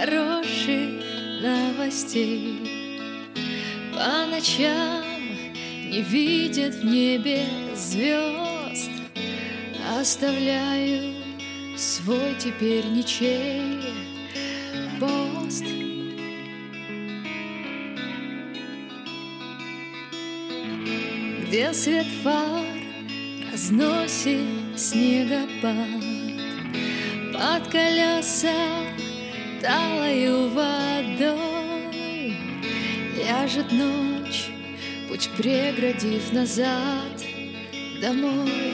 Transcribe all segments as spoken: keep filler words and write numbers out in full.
хороших новостей. По ночам не видят в небе звезд. Оставляю свой теперь ничей пост. Где свет фар разносит снегопад, под колеса талою водой ляжет ночь, путь преградив назад домой.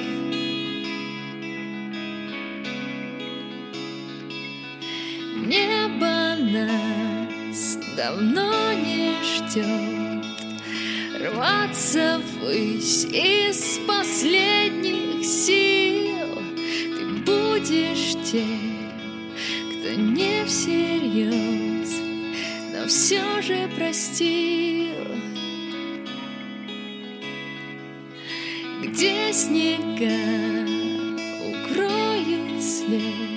Небо нас давно не ждет, рваться ввысь из последних сил. Ты будешь тем, кто не всерьез, но все же простил. Где снега укроют след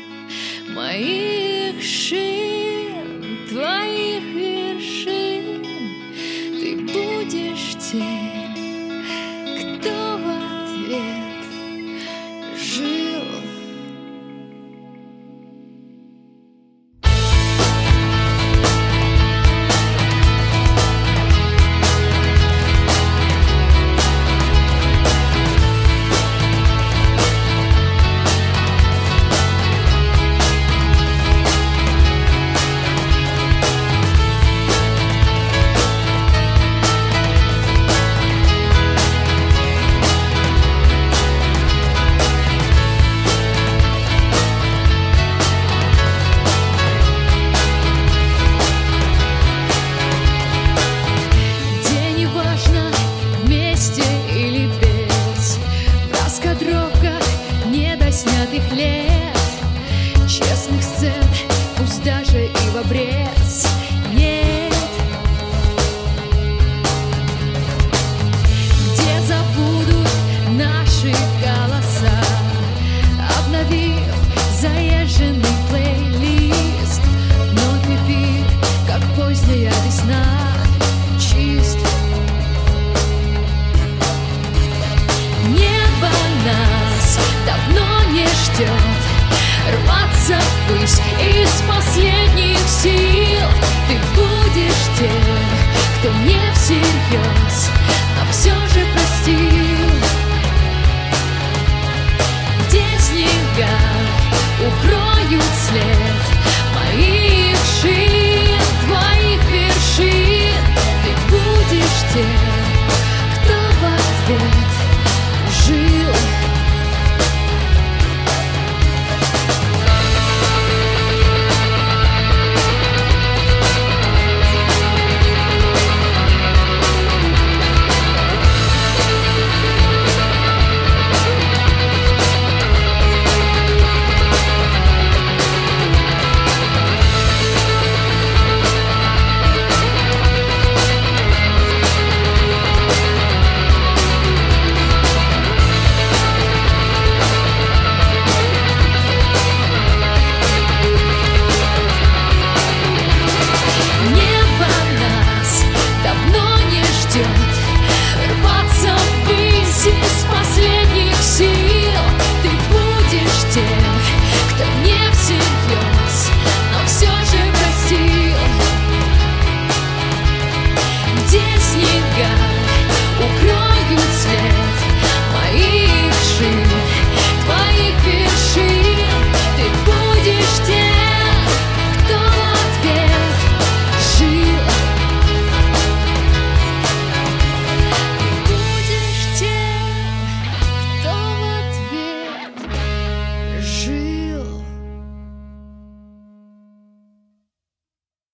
моих шин, твоих вершин, ты будешь тем, кто в ответ жил. Снятых лет, честных сцен, пусть даже и в обрез нет. Где забудут наши голоса, обновив заезженный плейлист, вновь эфир, как поздняя весна, чист. Небо нас давно не ждет, рваться ввысь из последних сил. Ты будешь тем, кто не всерьез, но все же простил. Где снега укроют след моих шин, твоих вершин, ты будешь тем, кто в ответ жил. Рваться ввысь из последних сил. Ты будешь тем, кто не всерьез, но все же простил. Где снега